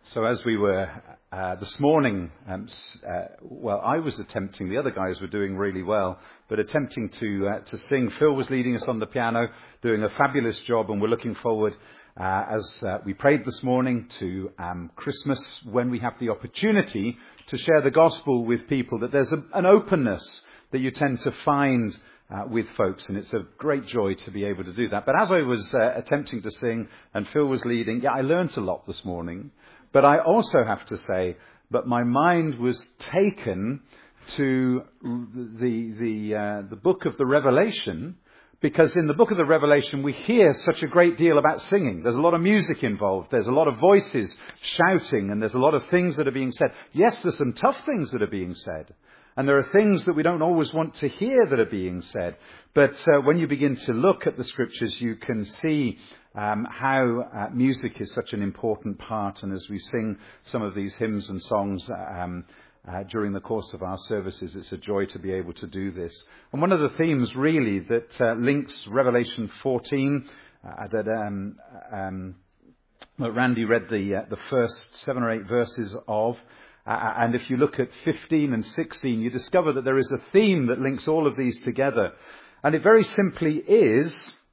So as we were this morning, I was attempting, the other guys were doing really well, but attempting to sing. Phil was leading us on the piano, doing a fabulous job, and we're looking forward, as we prayed this morning, to Christmas, when we have the opportunity to share the gospel with people, that there's an openness that you tend to find with folks, and it's a great joy to be able to do that. But as I was attempting to sing and Phil was leading, I learnt a lot this morning. But I also have to say that my mind was taken to the book of the Revelation, because in the book of the Revelation we hear such a great deal about singing. There's a lot of music involved. There's a lot of voices shouting, and there's a lot of things that are being said. Yes, there's some tough things that are being said. And there are things that we don't always want to hear that are being said. But when you begin to look at the scriptures, you can see how music is such an important part. And as we sing some of these hymns and songs during the course of our services, it's a joy to be able to do this. And one of the themes really that links Revelation 14, that Randy read the first 7 or 8 verses of, and if you look at 15 and 16, you discover that there is a theme that links all of these together. And it very simply is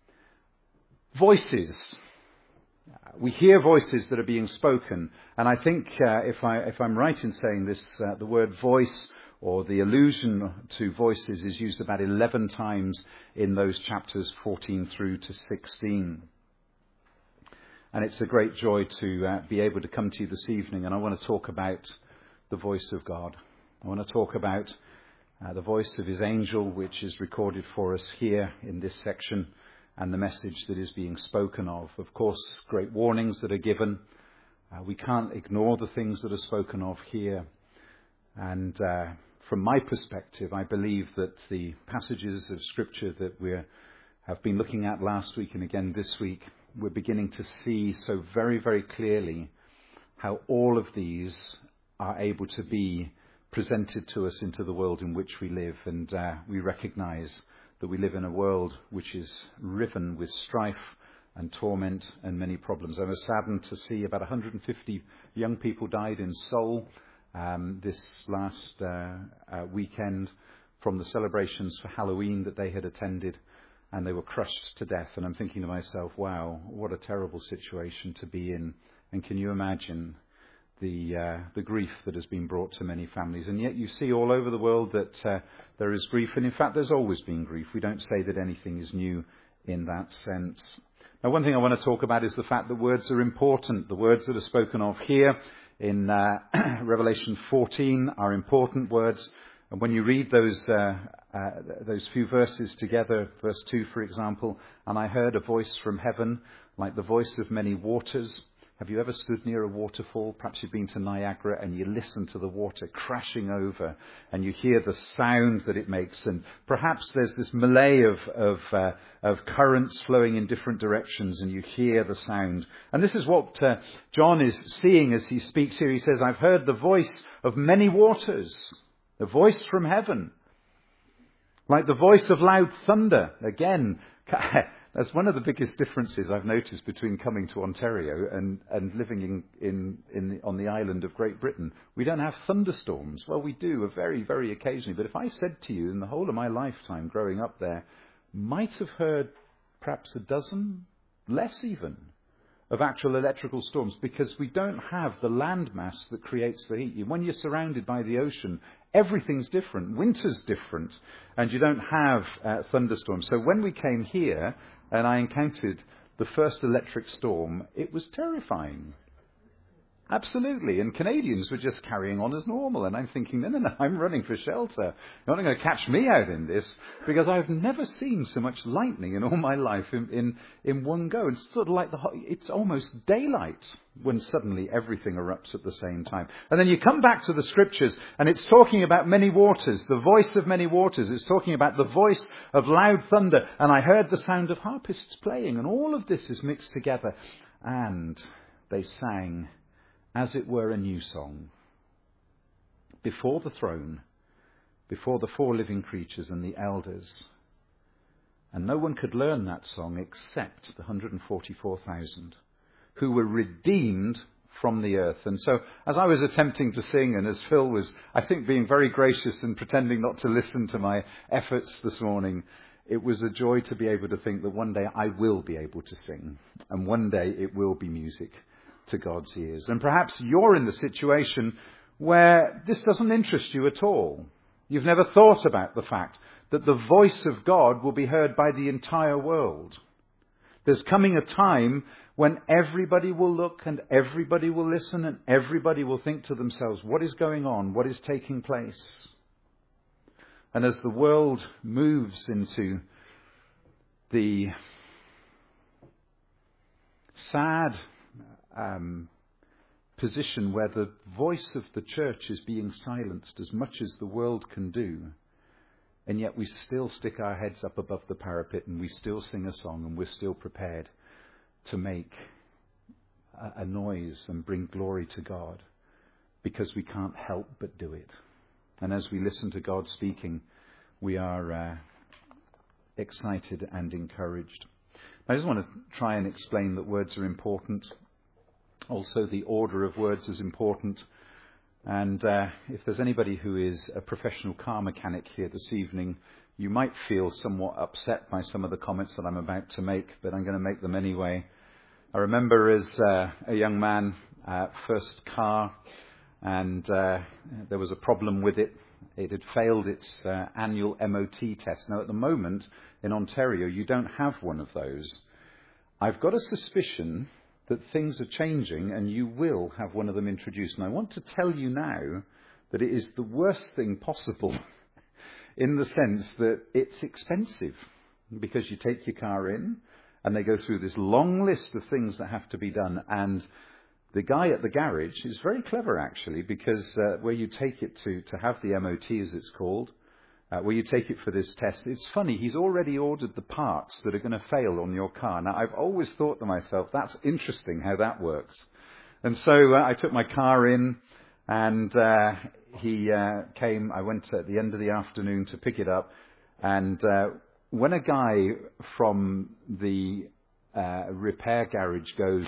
voices. We hear voices that are being spoken. And I think, if I'm right in saying this, the word voice or the allusion to voices is used about 11 times in those chapters 14 through to 16. And it's a great joy to be able to come to you this evening. And I want to talk about the voice of God. I want to talk about the voice of his angel, which is recorded for us here in this section, and the message that is being spoken of. Of course, great warnings that are given. We can't ignore the things that are spoken of here. And from my perspective, I believe that the passages of Scripture that we have been looking at last week and again this week, we're beginning to see so very, very clearly how all of these are able to be presented to us into the world in which we live. And we recognize that we live in a world which is riven with strife and torment and many problems. I was saddened to see about 150 young people died in Seoul this last weekend from the celebrations for Halloween that they had attended, and they were crushed to death. And I'm thinking to myself, wow, what a terrible situation to be in. And can you imagine the grief that has been brought to many families? And yet you see all over the world that there is grief, and in fact there's always been grief. We don't say that anything is new in that sense. Now, one thing I want to talk about is the fact that words are important. The words that are spoken of here in Revelation 14 are important words. And when you read those few verses together, verse 2 for example, and I heard a voice from heaven like the voice of many waters. Have you ever stood near a waterfall? Perhaps you've been to Niagara and you listen to the water crashing over and you hear the sound that it makes. And perhaps there's this melee of currents flowing in different directions and you hear the sound. And this is what John is seeing as he speaks here. He says, I've heard the voice of many waters, the voice from heaven, like the voice of loud thunder. Again, that's one of the biggest differences I've noticed between coming to Ontario and living on the island of Great Britain. We don't have thunderstorms. Well, we do very, very occasionally. But if I said to you in the whole of my lifetime growing up there, might have heard perhaps a dozen, less even, of actual electrical storms, because we don't have the landmass that creates the heat. When you're surrounded by the ocean, everything's different. Winter's different, and you don't have thunderstorms. So when we came here and I encountered the first electric storm, it was terrifying. Absolutely. And Canadians were just carrying on as normal. And I'm thinking, no, I'm running for shelter. You're not going to catch me out in this, because I've never seen so much lightning in all my life in one go. It's sort of like it's almost daylight when suddenly everything erupts at the same time. And then you come back to the scriptures and it's talking about many waters, the voice of many waters. It's talking about the voice of loud thunder. And I heard the sound of harpists playing, and all of this is mixed together. And they sang, as it were, a new song, before the throne, before the 4 living creatures and the elders. And no one could learn that song except the 144,000 who were redeemed from the earth. And so as I was attempting to sing, and as Phil was, I think, being very gracious and pretending not to listen to my efforts this morning, it was a joy to be able to think that one day I will be able to sing, and one day it will be music to God's ears. And perhaps you're in the situation where this doesn't interest you at all. You've never thought about the fact that the voice of God will be heard by the entire world. There's coming a time when everybody will look and everybody will listen and everybody will think to themselves, what is going on? What is taking place? And as the world moves into the sad position where the voice of the church is being silenced as much as the world can do, and yet we still stick our heads up above the parapet and we still sing a song and we're still prepared to make a noise and bring glory to God because we can't help but do it. And as we listen to God speaking, we are excited and encouraged. I just want to try and explain that words are important. Also, the order of words is important. And if there's anybody who is a professional car mechanic here this evening, you might feel somewhat upset by some of the comments that I'm about to make, but I'm going to make them anyway. I remember as a young man, first car, and there was a problem with it. It had failed its annual MOT test. Now, at the moment, in Ontario, you don't have one of those. I've got a suspicion that things are changing and you will have one of them introduced. And I want to tell you now that it is the worst thing possible in the sense that it's expensive, because you take your car in and they go through this long list of things that have to be done. And the guy at the garage is very clever, actually, because where you take it to have the MOT, as it's called, where you take it for this test, it's funny, he's already ordered the parts that are going to fail on your car. Now, I've always thought to myself, that's interesting how that works. And so I took my car in, and he came. I went at the end of the afternoon to pick it up, and when a guy from the repair garage goes,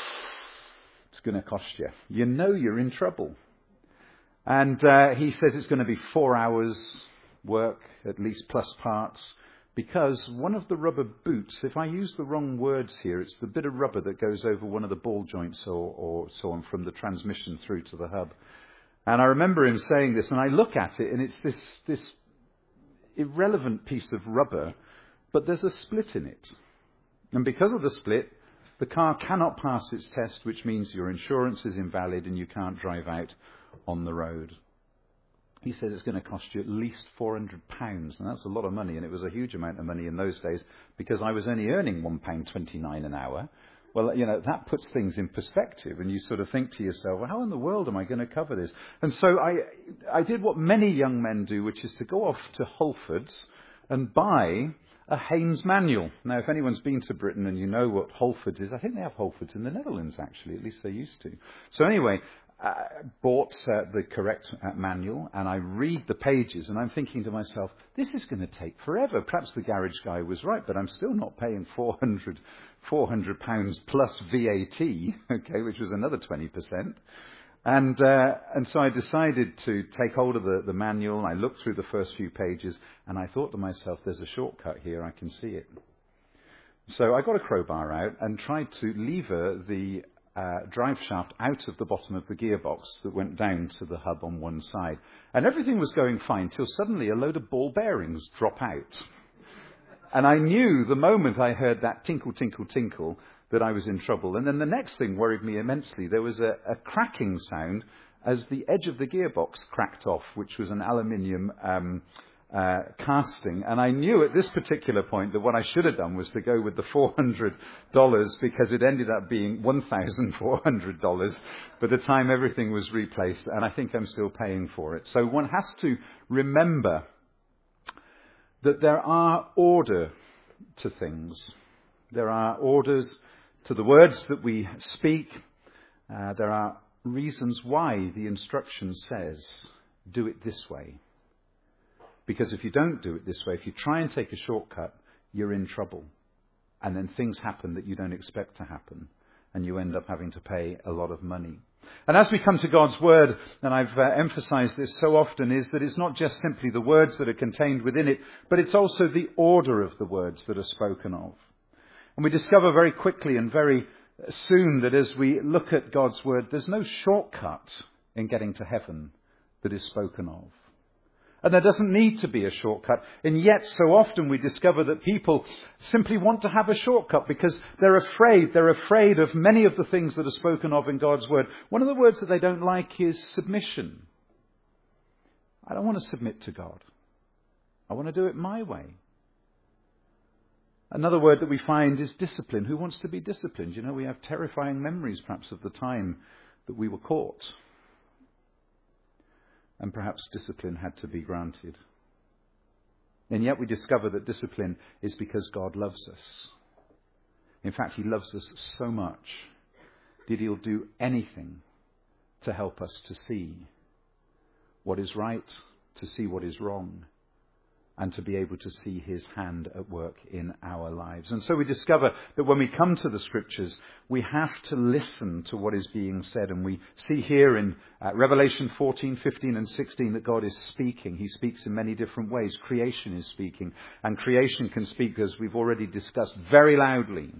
it's going to cost you, you know you're in trouble. And he says it's going to be 4 hours work, at least, plus parts, because one of the rubber boots, if I use the wrong words here, it's the bit of rubber that goes over one of the ball joints or so on from the transmission through to the hub. And I remember him saying this, and I look at it, and it's this irrelevant piece of rubber, but there's a split in it. And because of the split, the car cannot pass its test, which means your insurance is invalid and you can't drive out on the road. He says it's going to cost you at least £400, and that's a lot of money, and it was a huge amount of money in those days because I was only earning £1.29 an hour. Well, you know, that puts things in perspective, and you sort of think to yourself, well, how in the world am I going to cover this? And so I did what many young men do, which is to go off to Halfords and buy a Haynes manual. Now, if anyone's been to Britain and you know what Halfords is, I think they have Halfords in the Netherlands, actually, at least they used to. So anyway, bought the correct manual, and I read the pages, and I'm thinking to myself, this is going to take forever. Perhaps the garage guy was right, but I'm still not paying £400 plus VAT, okay, which was another 20%. And so I decided to take hold of the manual, and I looked through the first few pages, and I thought to myself, there's a shortcut here, I can see it. So I got a crowbar out and tried to lever the drive shaft out of the bottom of the gearbox that went down to the hub on one side. And everything was going fine till suddenly a load of ball bearings drop out. And I knew the moment I heard that tinkle, tinkle, tinkle that I was in trouble. And then the next thing worried me immensely. There was a cracking sound as the edge of the gearbox cracked off, which was an aluminium casting. And I knew at this particular point that what I should have done was to go with the $400 because it ended up being $1,400 by the time everything was replaced. And I think I'm still paying for it. So one has to remember that there are order to things. There are orders to the words that we speak. There are reasons why the instruction says, do it this way. Because if you don't do it this way, if you try and take a shortcut, you're in trouble. And then things happen that you don't expect to happen. and you end up having to pay a lot of money. And as we come to God's Word, and I've emphasized this so often, is that it's not just simply the words that are contained within it, but it's also the order of the words that are spoken of. And we discover very quickly and very soon that as we look at God's Word, there's no shortcut in getting to heaven that is spoken of. And there doesn't need to be a shortcut. And yet so often we discover that people simply want to have a shortcut because they're afraid. They're afraid of many of the things that are spoken of in God's Word. One of the words that they don't like is submission. I don't want to submit to God. I want to do it my way. Another word that we find is discipline. Who wants to be disciplined? You know, we have terrifying memories perhaps of the time that we were caught. And perhaps discipline had to be granted. And yet we discover that discipline is because God loves us. In fact, he loves us so much that he'll do anything to help us to see what is right, to see what is wrong, and to be able to see his hand at work in our lives. And so we discover that when we come to the Scriptures, we have to listen to what is being said. And we see here in Revelation 14, 15 and 16 that God is speaking. He speaks in many different ways. Creation is speaking. And creation can speak, as we've already discussed, very loudly.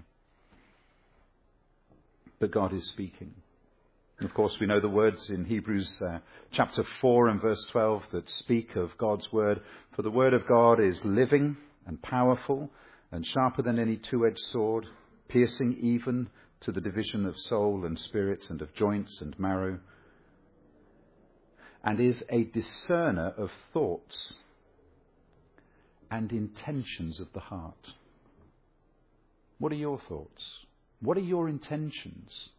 But God is speaking. Of course, we know the words in Hebrews chapter 4 and verse 12 that speak of God's Word. For the Word of God is living and powerful and sharper than any two-edged sword, piercing even to the division of soul and spirit and of joints and marrow, and is a discerner of thoughts and intentions of the heart. What are your thoughts? What are your intentions?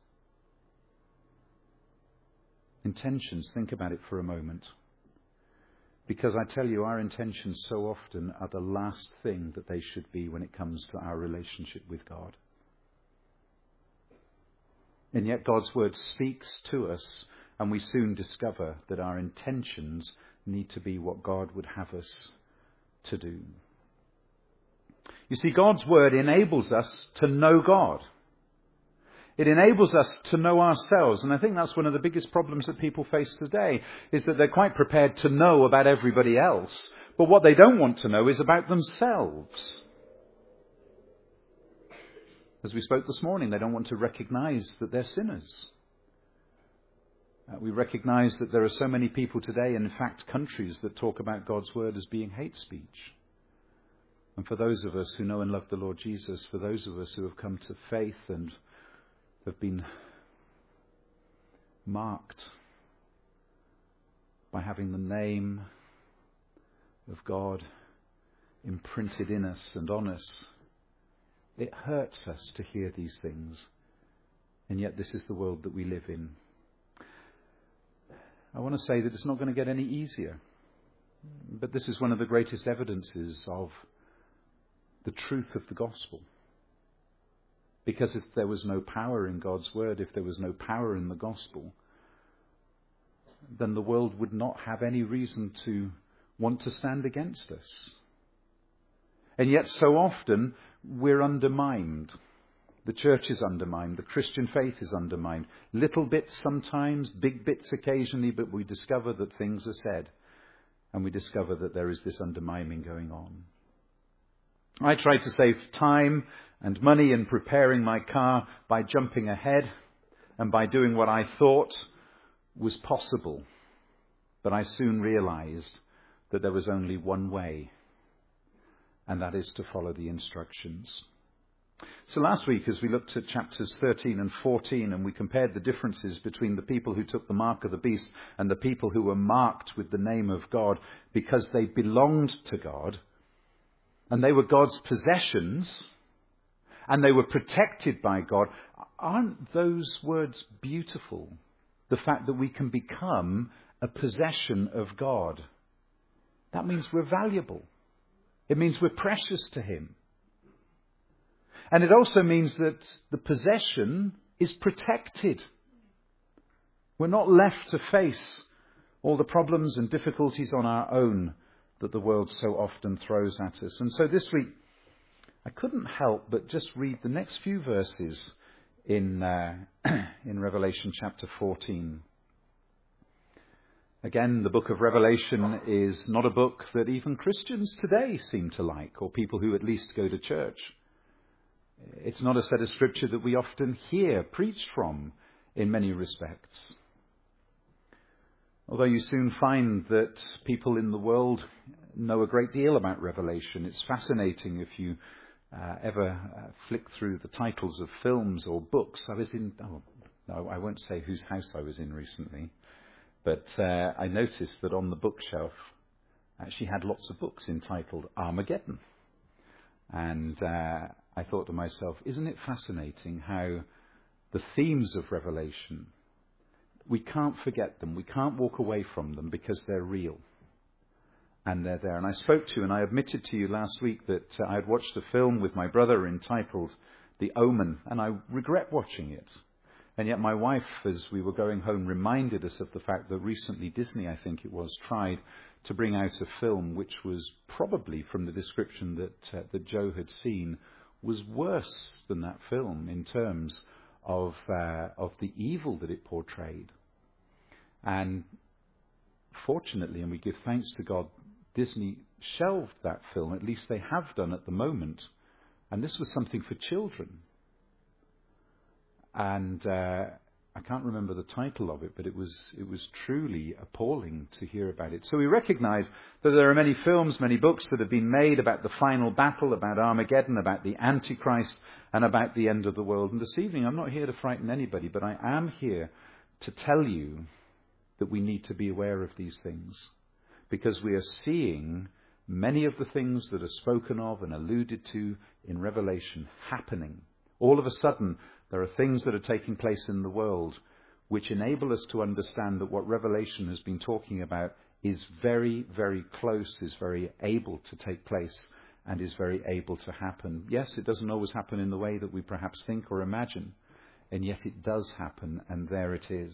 Intentions, think about it for a moment. Because I tell you, our intentions so often are the last thing that they should be when it comes to our relationship with God. And yet God's Word speaks to us, and we soon discover that our intentions need to be what God would have us to do. You see, God's Word enables us to know God. It enables us to know ourselves. And I think that's one of the biggest problems that people face today, is that they're quite prepared to know about everybody else. But what they don't want to know is about themselves. As we spoke this morning, they don't want to recognize that they're sinners. We recognize that there are so many people today, in fact countries, that talk about God's Word as being hate speech. And for those of us who know and love the Lord Jesus, for those of us who have come to faith and have been marked by having the name of God imprinted in us and on us, it hurts us to hear these things. And yet this is the world that we live in. I want to say that it's not going to get any easier. But this is one of the greatest evidences of the truth of the gospel. Because if there was no power in God's Word, if there was no power in the gospel, then the world would not have any reason to want to stand against us. And yet so often we're undermined. The church is undermined. The Christian faith is undermined. Little bits sometimes, big bits occasionally, but we discover that things are said. And we discover that there is this undermining going on. I tried to save time and money in preparing my car by jumping ahead and by doing what I thought was possible. But I soon realized that there was only one way, and that is to follow the instructions. So last week, as we looked at chapters 13 and 14, and we compared the differences between the people who took the mark of the beast and the people who were marked with the name of God because they belonged to God, and they were God's possessions, and they were protected by God. Aren't those words beautiful? The fact that we can become a possession of God. That means we're valuable. It means we're precious to him. And it also means that the possession is protected. We're not left to face all the problems and difficulties on our own that the world so often throws at us. And so this week, I couldn't help but just read the next few verses in Revelation chapter 14. Again, the book of Revelation is not a book that even Christians today seem to like, or people who at least go to church. It's not a set of scripture that we often hear preached from in many respects. Although you soon find that people in the world know a great deal about Revelation. It's fascinating if you ever flick through the titles of films or books. I won't say whose house I was in recently. But I noticed that on the bookshelf, she had lots of books entitled Armageddon. And I thought to myself, isn't it fascinating how the themes of Revelation, we can't forget them. We can't walk away from them because they're real. And they're there. And I spoke to you and I admitted to you last week that I had watched a film with my brother entitled The Omen. And I regret watching it. And yet my wife, as we were going home, reminded us of the fact that recently Disney, I think it was, tried to bring out a film which was probably, from the description that Joe had seen, was worse than that film in terms of the evil that it portrayed. And fortunately, and we give thanks to God, Disney shelved that film. At least they have done at the moment. And this was something for children. And I can't remember the title of it, but it was truly appalling to hear about it. So we recognize that there are many films, many books that have been made about the final battle, about Armageddon, about the Antichrist, and about the end of the world. And this evening, I'm not here to frighten anybody, but I am here to tell you that we need to be aware of these things, because we are seeing many of the things that are spoken of and alluded to in Revelation happening. All of a sudden, there are things that are taking place in the world which enable us to understand that what Revelation has been talking about is very, very close, is very able to take place, and is very able to happen. Yes, it doesn't always happen in the way that we perhaps think or imagine, and yet it does happen, and there it is.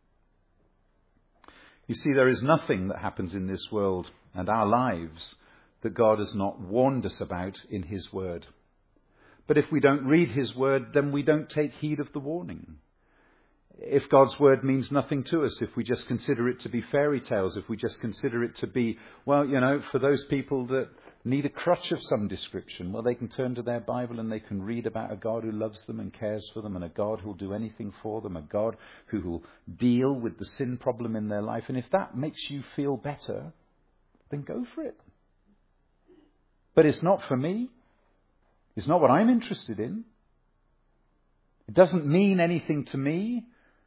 You see, there is nothing that happens in this world and our lives that God has not warned us about in His Word. But if we don't read His Word, then we don't take heed of the warning. If God's Word means nothing to us, if we just consider it to be fairy tales, if we just consider it to be, well, for those people that need a crutch of some description, well, they can turn to their Bible and they can read about a God who loves them and cares for them, and a God who will do anything for them, a God who will deal with the sin problem in their life. And if that makes you feel better, then go for it. But it's not for me. It's not what I'm interested in. It doesn't mean anything to me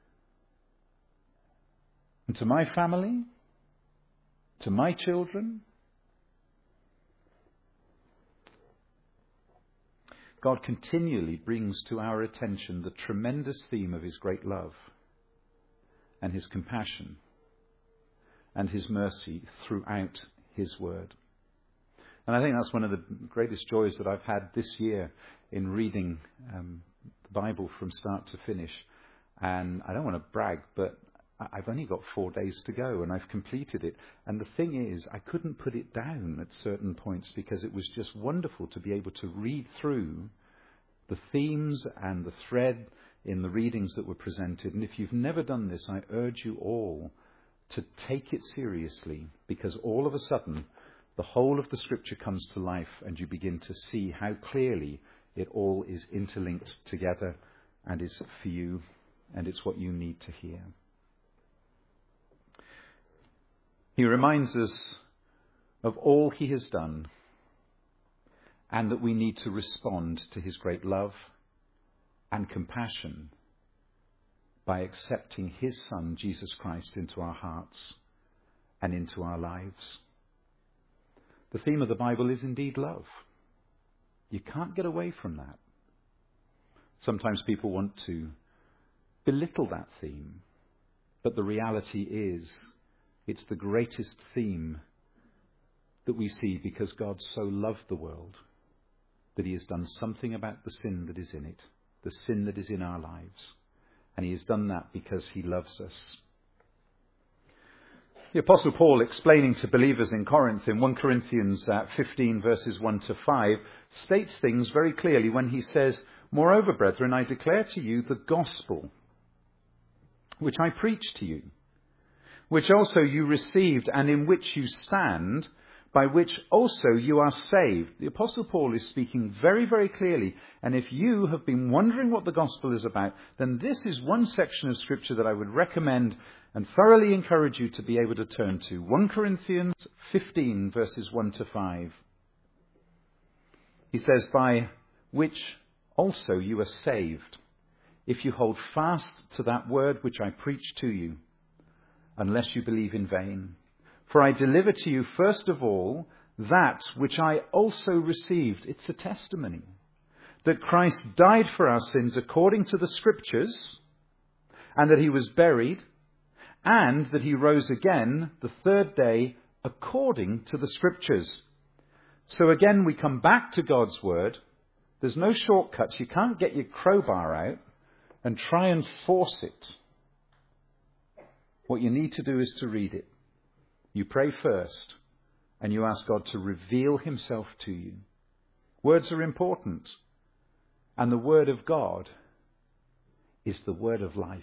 and to my family, to my children. God continually brings to our attention the tremendous theme of His great love and His compassion and His mercy throughout His Word. And I think that's one of the greatest joys that I've had this year in reading the Bible from start to finish. And I don't want to brag, but I've only got 4 days to go and I've completed it. And the thing is, I couldn't put it down at certain points because it was just wonderful to be able to read through the themes and the thread in the readings that were presented. And if you've never done this, I urge you all to take it seriously, because all of a sudden, the whole of the Scripture comes to life and you begin to see how clearly it all is interlinked together and is for you, and it's what you need to hear. He reminds us of all He has done and that we need to respond to His great love and compassion by accepting His Son, Jesus Christ, into our hearts and into our lives. The theme of the Bible is indeed love. You can't get away from that. Sometimes people want to belittle that theme, but the reality is it's the greatest theme that we see, because God so loved the world that He has done something about the sin that is in it, the sin that is in our lives. And He has done that because He loves us. The Apostle Paul, explaining to believers in Corinth in 1 Corinthians 15 verses 1 to 5, states things very clearly when he says, Moreover, brethren, I declare to you the gospel which I preached to you, which also you received and in which you stand, by which also you are saved. The Apostle Paul is speaking very, very clearly. And if you have been wondering what the gospel is about, then this is one section of Scripture that I would recommend and thoroughly encourage you to be able to turn to. 1 Corinthians 15, verses 1 to 5. He says, by which also you are saved, if you hold fast to that word which I preached to you, unless you believe in vain. For I deliver to you first of all that which I also received. It's a testimony. That Christ died for our sins according to the Scriptures, and that he was buried, and that he rose again the third day according to the Scriptures. So again, we come back to God's word. There's no shortcuts. You can't get your crowbar out and try and force it. What you need to do is to read it. You pray first, and you ask God to reveal himself to you. Words are important, and the word of God is the word of life.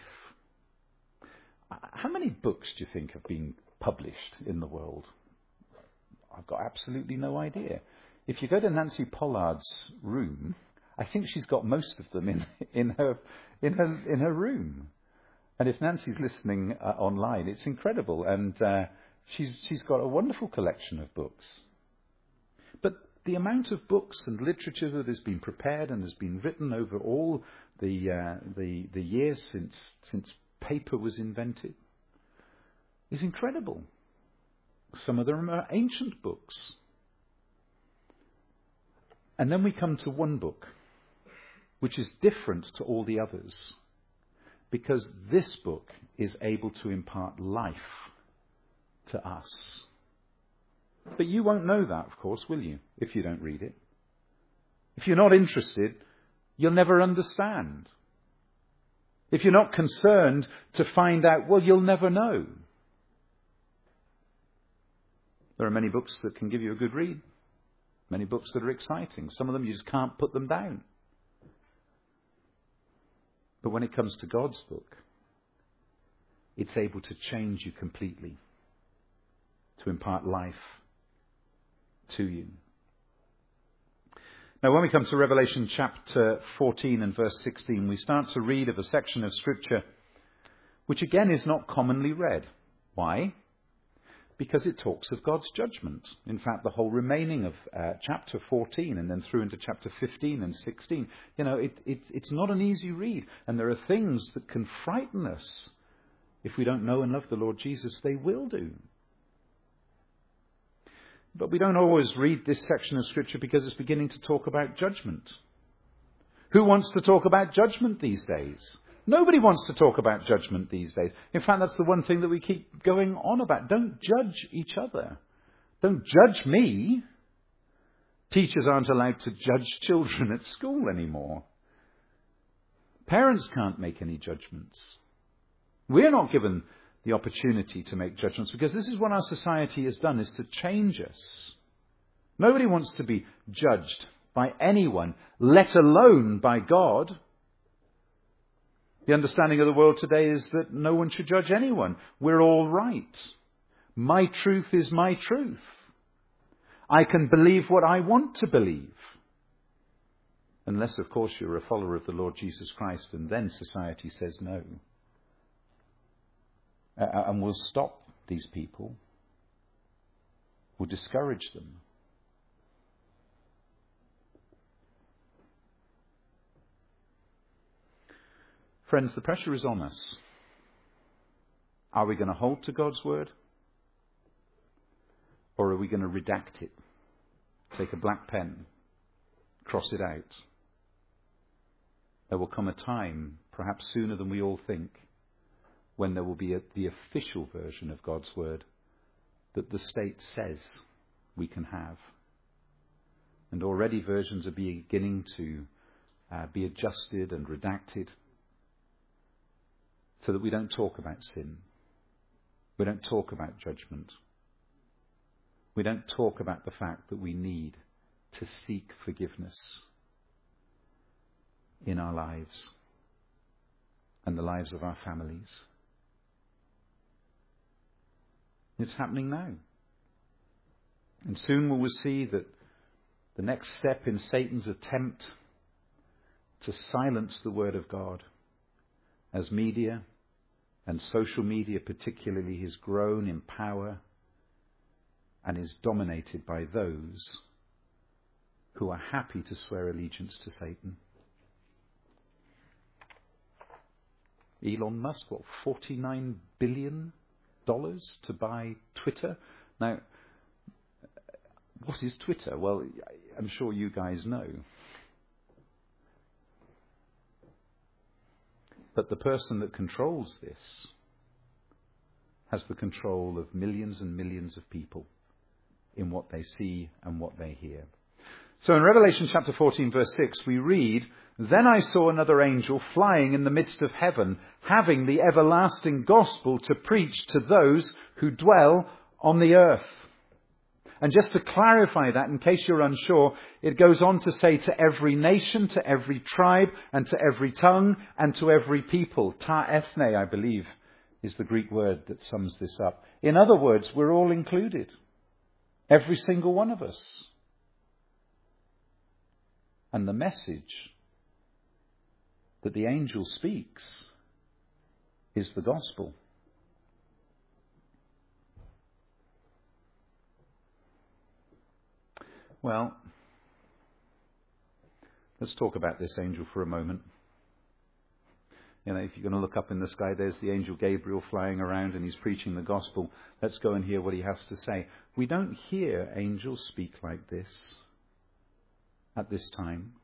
How many books do you think have been published in the world? I've got absolutely no idea. If you go to Nancy Pollard's room, I think she's got most of them in her room. And if Nancy's listening online, it's incredible. And she's got a wonderful collection of books. But the amount of books and literature that has been prepared and has been written over all the years since paper was invented is incredible. Some of them are ancient books. And then we come to one book, which is different to all the others, because this book is able to impart life to us. But you won't know that, of course, will you, if you don't read it? If you're not interested, you'll never understand. If you're not concerned to find out, well, you'll never know. There are many books that can give you a good read. Many books that are exciting. Some of them you just can't put them down. But when it comes to God's book, it's able to change you completely, to impart life to you. Now, when we come to Revelation chapter 14 and verse 16, we start to read of a section of Scripture which again is not commonly read. Why? Because it talks of God's judgment. In fact, the whole remaining of chapter 14 and then through into chapter 15 and 16, it's not an easy read. And there are things that can frighten us. If we don't know and love the Lord Jesus, they will do. But we don't always read this section of Scripture because it's beginning to talk about judgment. Who wants to talk about judgment these days? Nobody wants to talk about judgment these days. In fact, that's the one thing that we keep going on about. Don't judge each other. Don't judge me. Teachers aren't allowed to judge children at school anymore. Parents can't make any judgments. We're not given the opportunity to make judgments because this is what our society has done, is to change us. Nobody wants to be judged by anyone, let alone by God. The understanding of the world today is that no one should judge anyone. We're all right. My truth is my truth. I can believe what I want to believe. Unless, of course, you're a follower of the Lord Jesus Christ, and then society says no. And we'll stop these people. We'll discourage them. Friends, the pressure is on us. Are we going to hold to God's word? Or are we going to redact it? Take a black pen, cross it out. There will come a time, perhaps sooner than we all think, when there will be the official version of God's word that the state says we can have. And already versions are beginning to be adjusted and redacted, so that we don't talk about sin. We don't talk about judgment. We don't talk about the fact that we need to seek forgiveness. in our lives and the lives of our families. It's happening now. And soon we will see that the next step in Satan's attempt to silence the word of God, as media and social media particularly has grown in power and is dominated by those who are happy to swear allegiance to Satan. Elon Musk, $49 billion to buy Twitter? Now, what is Twitter? Well, I'm sure you guys know. But the person that controls this has the control of millions and millions of people in what they see and what they hear. So in Revelation chapter 14 verse 6 we read, "Then I saw another angel flying in the midst of heaven, having the everlasting gospel to preach to those who dwell on the earth." And just to clarify that, in case you're unsure, it goes on to say to every nation, to every tribe, and to every tongue, and to every people. Ta ethne, I believe, is the Greek word that sums this up. In other words, we're all included. Every single one of us. And the message that the angel speaks is the gospel. Well, let's talk about this angel for a moment. You know, if you're going to look up in the sky, there's the angel Gabriel flying around and he's preaching the gospel. Let's go and hear what he has to say. We don't hear angels speak like this at this time.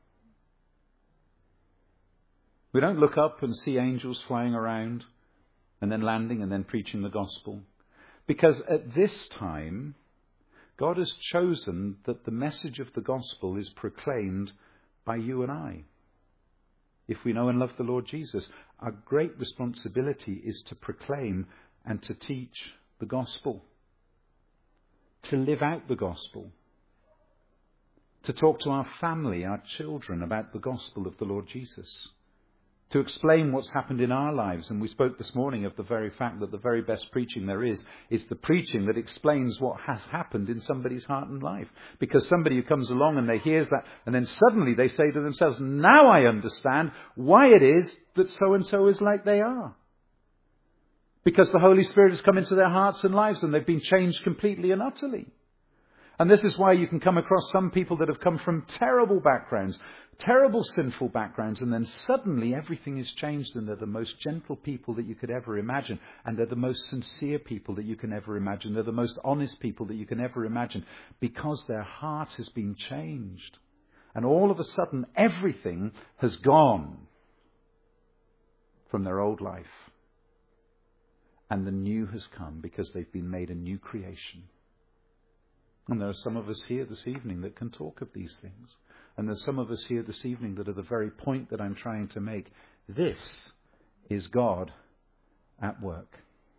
We don't look up and see angels flying around and then landing and then preaching the gospel. Because at this time, God has chosen that the message of the gospel is proclaimed by you and I. If we know and love the Lord Jesus, our great responsibility is to proclaim and to teach the gospel, to live out the gospel, to talk to our family, our children about the gospel of the Lord Jesus, to explain what's happened in our lives. And we spoke this morning of the very fact that the very best preaching there is the preaching that explains what has happened in somebody's heart and life. Because somebody who comes along and they hears that, and then suddenly they say to themselves, now I understand why it is that so-and-so is like they are. Because the Holy Spirit has come into their hearts and lives and they've been changed completely and utterly. And this is why you can come across some people that have come from terrible backgrounds, terrible sinful backgrounds, and then suddenly everything is changed and they're the most gentle people that you could ever imagine. And they're the most sincere people that you can ever imagine. They're the most honest people that you can ever imagine because their heart has been changed. And all of a sudden everything has gone from their old life. And the new has come because they've been made a new creation. And there are some of us here this evening that can talk of these things. And there's some of us here this evening that are the very point that I'm trying to make. This is God at work.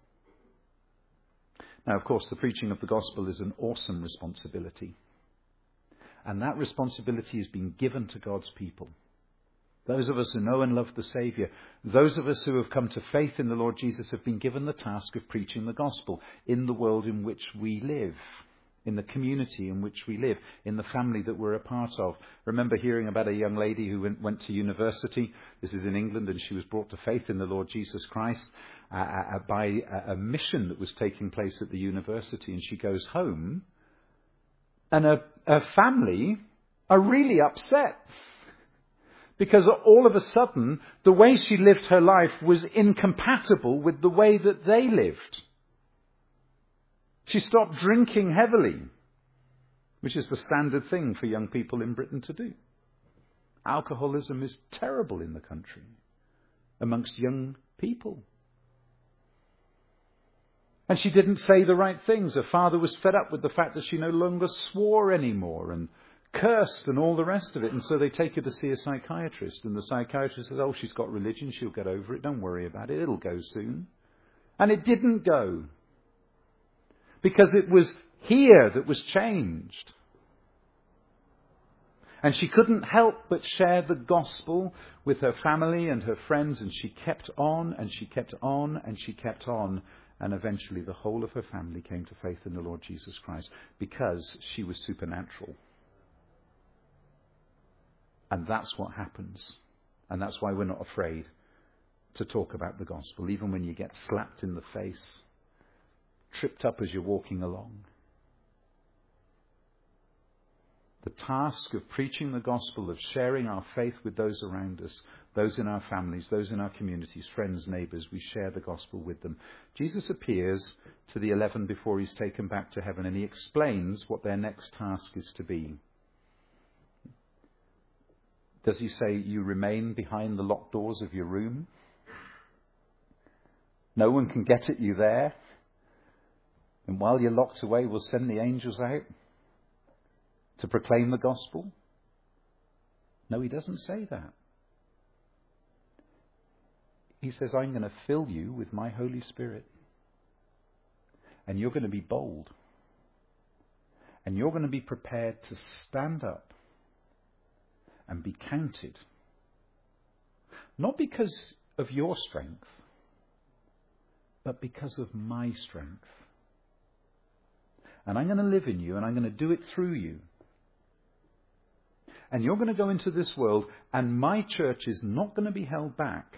Now, of course, the preaching of the gospel is an awesome responsibility. And that responsibility has been given to God's people. Those of us who know and love the Saviour, those of us who have come to faith in the Lord Jesus have been given the task of preaching the gospel in the world in which we live. In the community in which we live, in the family that we're a part of. I remember hearing about a young lady who went to university. This is in England, and she was brought to faith in the Lord Jesus Christ by a mission that was taking place at the university. And she goes home, and her family are really upset. Because all of a sudden, the way she lived her life was incompatible with the way that they lived. She stopped drinking heavily, which is the standard thing for young people in Britain to do. Alcoholism is terrible in the country amongst young people. And she didn't say the right things. Her father was fed up with the fact that she no longer swore anymore and cursed and all the rest of it. And so they take her to see a psychiatrist. And the psychiatrist says, oh, she's got religion. She'll get over it. Don't worry about it. It'll go soon. And it didn't go. Because it was here that was changed. And she couldn't help but share the gospel with her family and her friends, and she kept on and she kept on and she kept on. And eventually the whole of her family came to faith in the Lord Jesus Christ because she was supernatural. And that's what happens. And that's why we're not afraid to talk about the gospel, even when you get slapped in the face, tripped up as you're walking along. The task of preaching the gospel, of sharing our faith with those around us, those in our families, those in our communities, friends, neighbours, we share the gospel with them. Jesus appears to the 11 before he's taken back to heaven, and he explains what their next task is to be. Does he say, you remain behind the locked doors of your room? No one can get at you there. And while you're locked away, we'll send the angels out to proclaim the gospel? No, he doesn't say that. He says, I'm going to fill you with my Holy Spirit. And you're going to be bold. And you're going to be prepared to stand up and be counted. Not because of your strength, but because of my strength. And I'm going to live in you, and I'm going to do it through you. And you're going to go into this world, and my church is not going to be held back.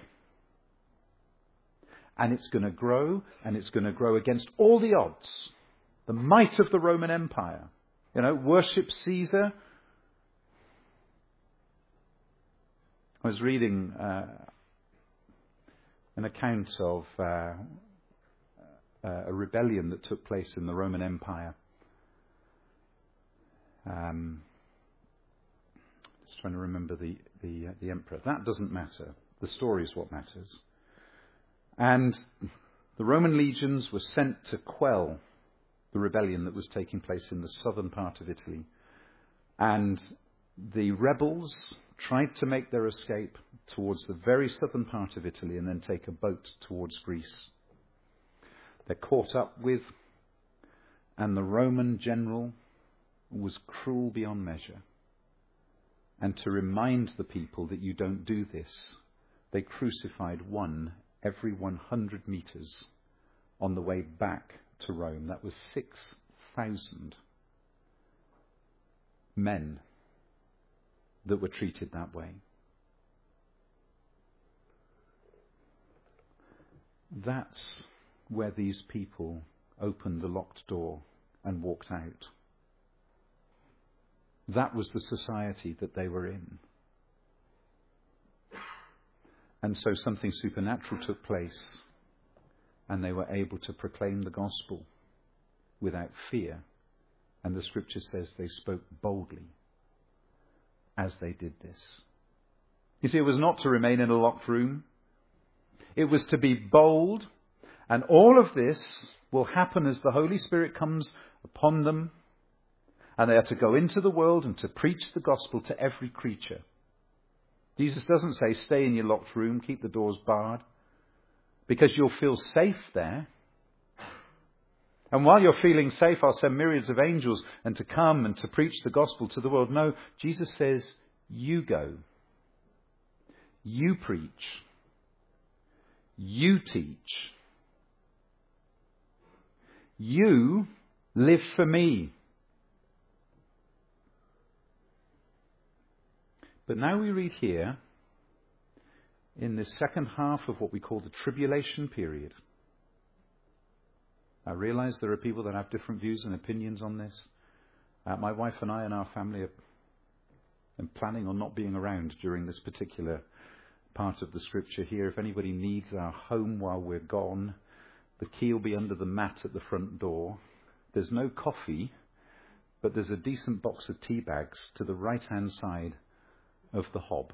And it's going to grow, and it's going to grow against all the odds. The might of the Roman Empire. Worship Caesar. I was reading an account of a rebellion that took place in the Roman Empire. Just trying to remember the emperor. That doesn't matter. The story is what matters. And the Roman legions were sent to quell the rebellion that was taking place in the southern part of Italy. And the rebels tried to make their escape towards the very southern part of Italy and then take a boat towards Greece. They're caught up with, and the Roman general was cruel beyond measure. And to remind the people that you don't do this, they crucified one every 100 meters on the way back to Rome. That was 6,000 men that were treated that way. That's where these people opened the locked door and walked out. That was the society that they were in. And so something supernatural took place, and they were able to proclaim the gospel without fear. And the scripture says they spoke boldly as they did this. You see, it was not to remain in a locked room. It was to be bold. And all of this will happen as the Holy Spirit comes upon them. And they are to go into the world and to preach the gospel to every creature. Jesus doesn't say, stay in your locked room, keep the doors barred, because you'll feel safe there. And while you're feeling safe, I'll send myriads of angels and to come and to preach the gospel to the world. No, Jesus says, you go. You preach. You teach. You live for me. But now we read here, in this second half of what we call the tribulation period. I realize there are people that have different views and opinions on this. My wife and I and our family are planning on not being around during this particular part of the scripture here. If anybody needs our home while we're gone, the key will be under the mat at the front door. There's no coffee, but there's a decent box of tea bags to the right-hand side of the hob.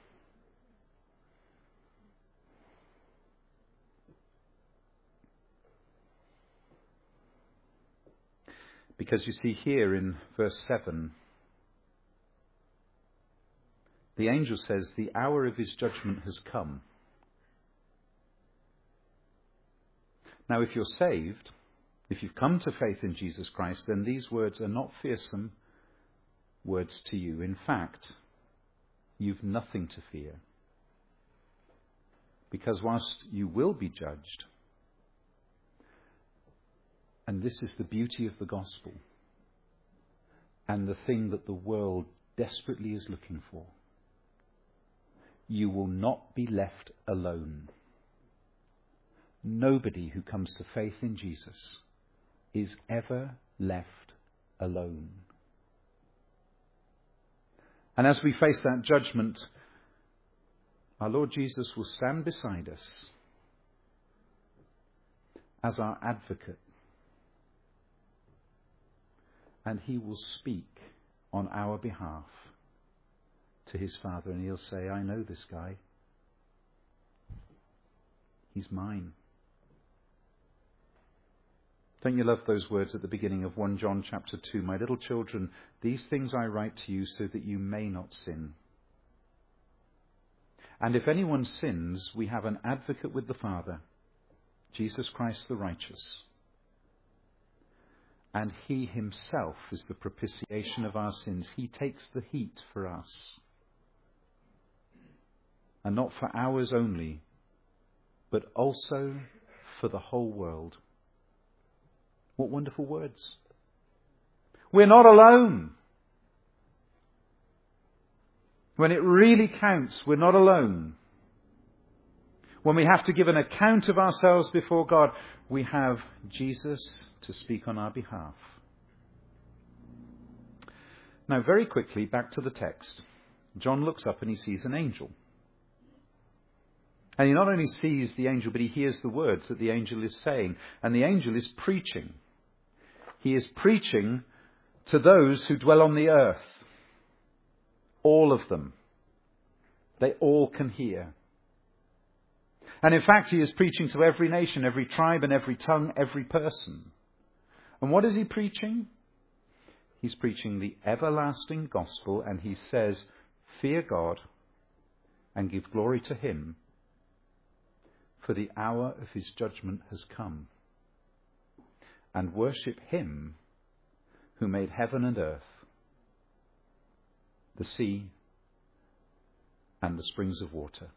Because you see here in verse 7, the angel says the hour of his judgment has come. Now, if you're saved, if you've come to faith in Jesus Christ, then these words are not fearsome. words to you. In fact, you've nothing to fear. Because whilst you will be judged, and this is the beauty of the gospel, and the thing that the world desperately is looking for, you will not be left alone. Nobody who comes to faith in Jesus is ever left alone. And as we face that judgment, our Lord Jesus will stand beside us as our advocate. And he will speak on our behalf to his Father, and he'll say, I know this guy. He's mine. Don't you love those words at the beginning of 1 John chapter 2? My little children, these things I write to you so that you may not sin. And if anyone sins, we have an advocate with the Father, Jesus Christ the righteous. And he himself is the propitiation of our sins. He takes the heat for us. And not for ours only, but also for the whole world. What wonderful words. We're not alone. When it really counts, we're not alone. When we have to give an account of ourselves before God, we have Jesus to speak on our behalf. Now, very quickly, back to the text. John looks up and he sees an angel. And he not only sees the angel, but he hears the words that the angel is saying. And the angel is preaching. He is preaching to those who dwell on the earth. All of them. They all can hear. And in fact, he is preaching to every nation, every tribe and every tongue, every person. And what is he preaching? He's preaching the everlasting gospel, and he says, fear God and give glory to him, for the hour of his judgment has come. And worship him who made heaven and earth, the sea and the springs of water.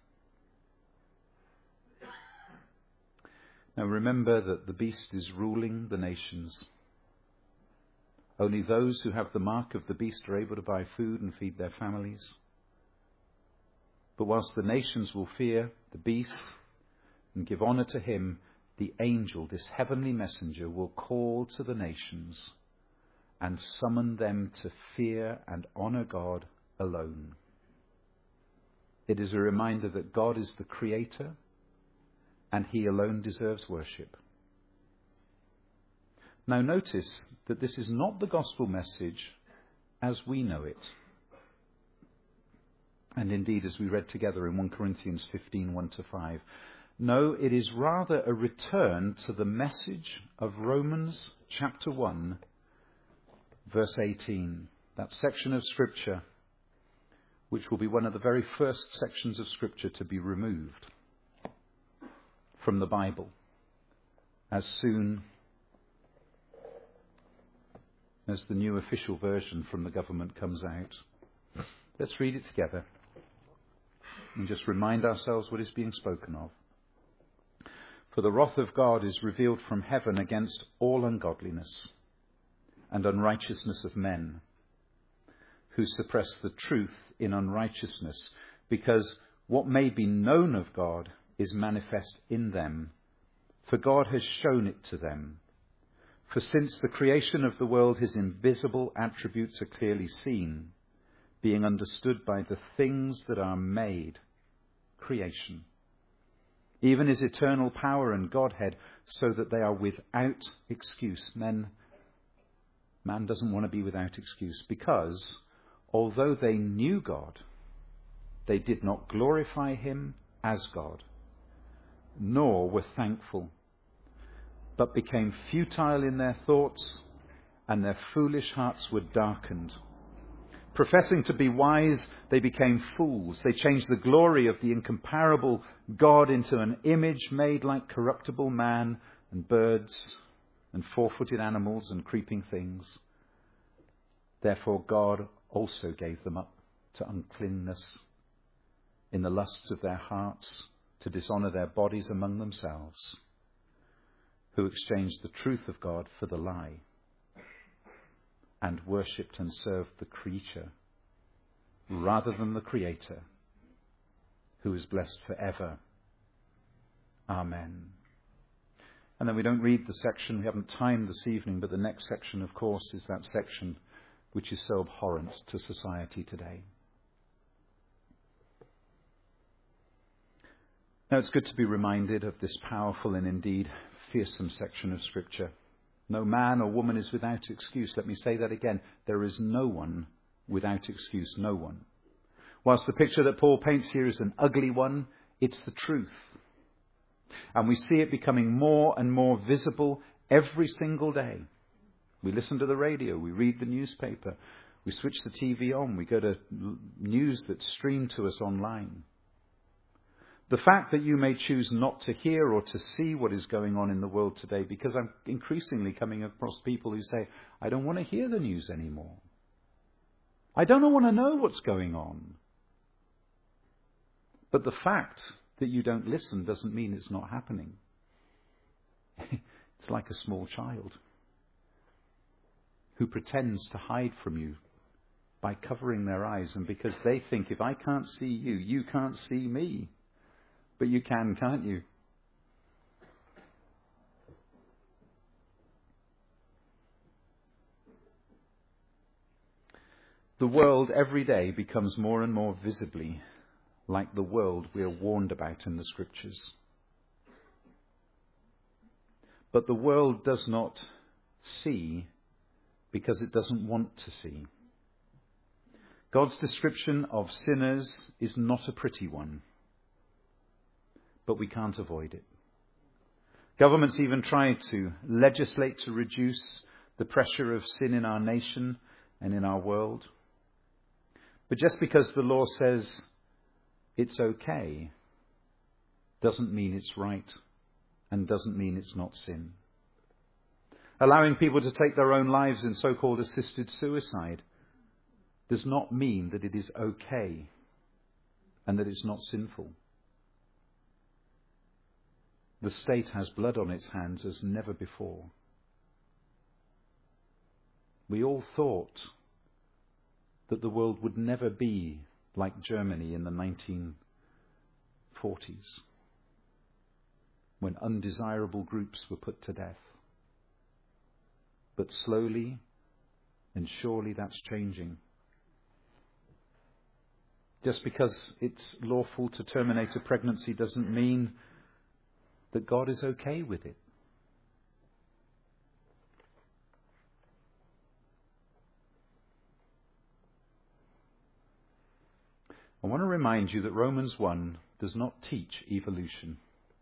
Now remember that the beast is ruling the nations. Only those who have the mark of the beast are able to buy food and feed their families. But whilst the nations will fear the beast and give honour to him, the angel, this heavenly messenger, will call to the nations and summon them to fear and honour God alone. It is a reminder that God is the creator and he alone deserves worship. Now notice that this is not the gospel message as we know it. And indeed, as we read together in 1 Corinthians 15, 1-5. No, it is rather a return to the message of Romans chapter 1, verse 18. That section of Scripture, which will be one of the very first sections of Scripture to be removed from the Bible as soon as the new official version from the government comes out. Let's read it together and just remind ourselves what is being spoken of. For the wrath of God is revealed from heaven against all ungodliness and unrighteousness of men, who suppress the truth in unrighteousness, because what may be known of God is manifest in them, for God has shown it to them. For since the creation of the world, his invisible attributes are clearly seen, being understood by the things that are made, creation, even his eternal power and Godhead, so that they are without excuse. Man doesn't want to be without excuse, because although they knew God, they did not glorify him as God, nor were thankful, but became futile in their thoughts, and their foolish hearts were darkened. Professing to be wise, they became fools. They changed the glory of the incomparable God into an image made like corruptible man and birds and four-footed animals and creeping things. Therefore God also gave them up to uncleanness in the lusts of their hearts, to dishonour their bodies among themselves, who exchanged the truth of God for the lie, and worshipped and served the creature rather than the Creator, who is blessed forever. Amen. And then we don't read the section, we haven't time this evening, but the next section, of course, is that section which is so abhorrent to society today. Now, it's good to be reminded of this powerful and indeed fearsome section of Scripture. No man or woman is without excuse. Let me say that again. There is no one without excuse. No one. Whilst the picture that Paul paints here is an ugly one, it's the truth. And we see it becoming more and more visible every single day. We listen to the radio, we read the newspaper, we switch the TV on, we go to news that's streamed to us online. The fact that you may choose not to hear or to see what is going on in the world today, because I'm increasingly coming across people who say, I don't want to hear the news anymore. I don't want to know what's going on. But the fact that you don't listen doesn't mean it's not happening. It's like a small child who pretends to hide from you by covering their eyes, and because they think, if I can't see you, you can't see me. But you can, can't you? The world every day becomes more and more visibly like the world we are warned about in the Scriptures. But the world does not see because it doesn't want to see. God's description of sinners is not a pretty one, but we can't avoid it. Governments even try to legislate to reduce the pressure of sin in our nation and in our world. But just because the law says it's okay doesn't mean it's right, and doesn't mean it's not sin. Allowing people to take their own lives in so-called assisted suicide does not mean that it is okay and that it's not sinful. The state has blood on its hands as never before. We all thought that the world would never be like Germany in the 1940s, when undesirable groups were put to death. But slowly and surely that's changing. Just because it's lawful to terminate a pregnancy doesn't mean that God is okay with it. I want to remind you that Romans 1 does not teach evolution.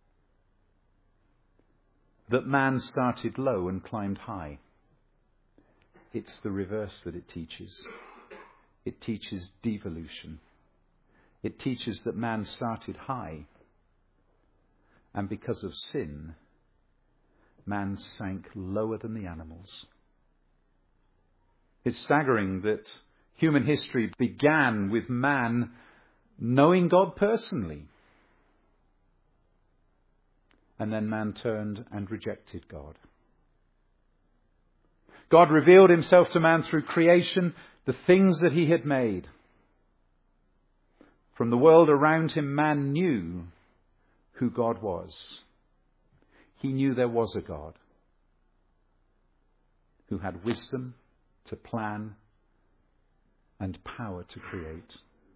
That man started low and climbed high. It's the reverse that it teaches. It teaches devolution. It teaches that man started high, and because of sin, man sank lower than the animals. It's staggering that human history began with man knowing God personally, and then man turned and rejected God. God revealed himself to man through creation, the things that he had made. From the world around him, man knew who God was. He knew there was a God who had wisdom to plan and power to create.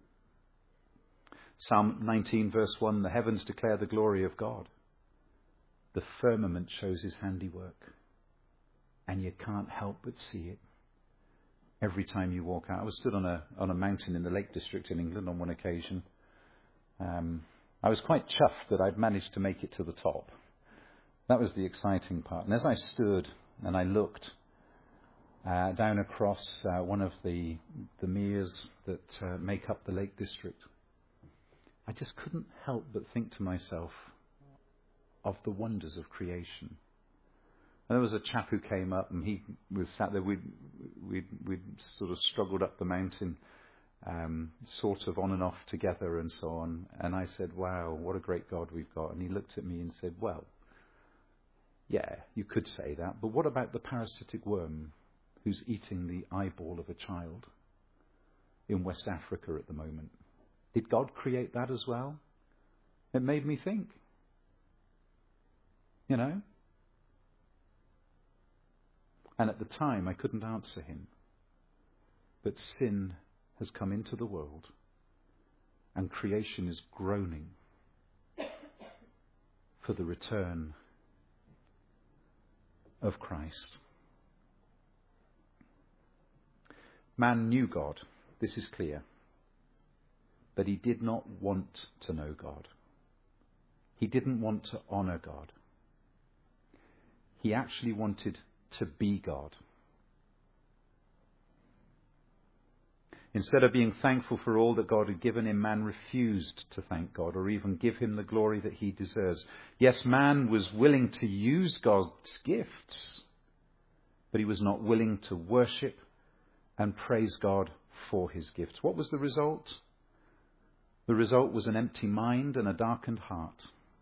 Psalm 19 verse 1, the heavens declare the glory of God. The firmament shows his handiwork. And you can't help but see it every time you walk out. I was stood on a mountain in the Lake District in England on one occasion. I was quite chuffed that I'd managed to make it to the top. That was the exciting part. And as I stood and I looked down across one of the meres that make up the Lake District, I just couldn't help but think to myself of the wonders of creation. And there was a chap who came up, and he was sat there. We'd sort of struggled up the mountain, sort of on and off together and so on. And I said, wow, what a great God we've got. And he looked at me and said, well, yeah, you could say that. But what about the parasitic worm who's eating the eyeball of a child in West Africa at the moment? Did God create that as well? It made me think. You know? And at the time, I couldn't answer him. But sin has come into the world, and creation is groaning for the return of Christ. Man knew God, this is clear, but he did not want to know God. He didn't want to honour God. He actually wanted to be God. Instead of being thankful for all that God had given him, man refused to thank God or even give him the glory that he deserves. Yes, man was willing to use God's gifts, but he was not willing to worship and praise God for his gifts. What was the result? The result was an empty mind and a darkened heart.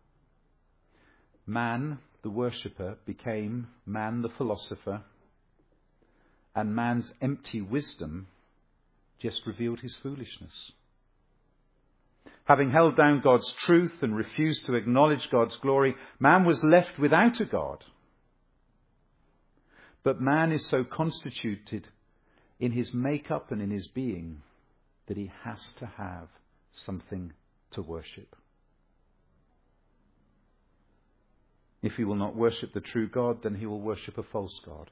Man, the worshipper, became man, the philosopher, and man's empty wisdom just revealed his foolishness. Having held down God's truth and refused to acknowledge God's glory, man was left without a God. But man is so constituted in his makeup and in his being that he has to have something to worship. If he will not worship the true God, then he will worship a false God.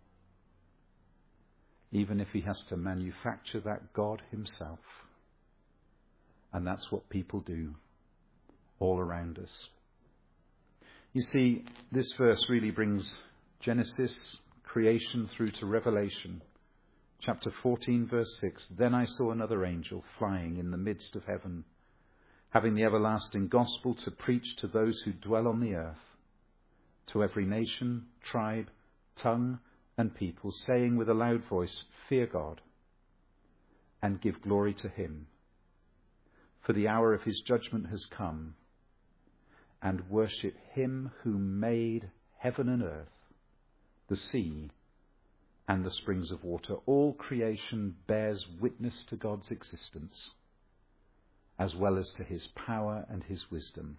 Even if he has to manufacture that God himself. And that's what people do all around us. You see, this verse really brings Genesis, creation, through to Revelation. Chapter 14, verse 6. Then I saw another angel flying in the midst of heaven, having the everlasting gospel to preach to those who dwell on the earth, to every nation, tribe, tongue, and people, saying with a loud voice, fear God, and give glory to him. For the hour of his judgment has come, and worship him who made heaven and earth, the sea, and the springs of water. All creation bears witness to God's existence, as well as to his power and his wisdom.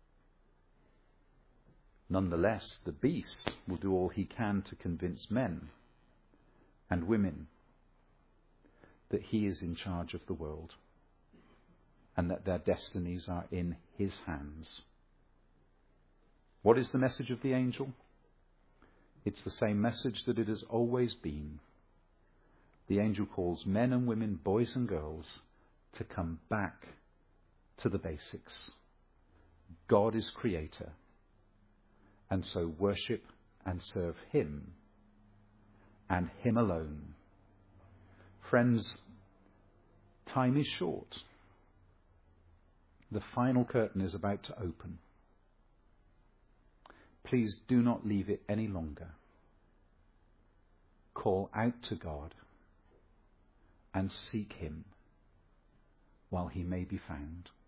Nonetheless, the beast will do all he can to convince men and women that he is in charge of the world and that their destinies are in his hands. What is the message of the angel? It's the same message that it has always been. The angel calls men and women, boys and girls, to come back to the basics. God is creator. And so worship and serve him and him alone. Friends, time is short. The final curtain is about to open. Please do not leave it any longer. Call out to God and seek him while he may be found.